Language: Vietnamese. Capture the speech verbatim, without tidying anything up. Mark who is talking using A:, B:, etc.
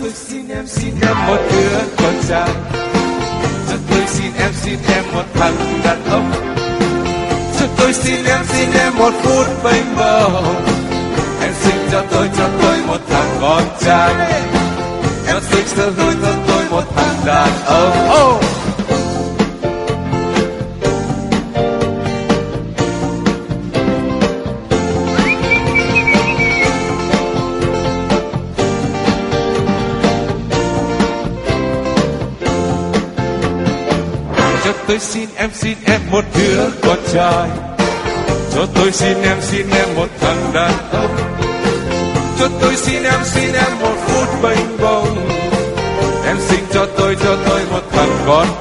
A: tôi xin em xin em một đứa con trai, cho tôi xin em xin em một thằng đàn ông, cho tôi xin em xin em một phút bênh bầu. Em sinh cho tôi cho tôi một thằng con trai, em sinh cho tôi cho tôi một thằng đàn ông. Oh! Cho tôi xin em xin em một đứa con trai, cho tôi xin em xin em một thằng đàn ông, cho tôi xin em xin em một phút bênh bông. Em sinh cho tôi cho tôi một thằng con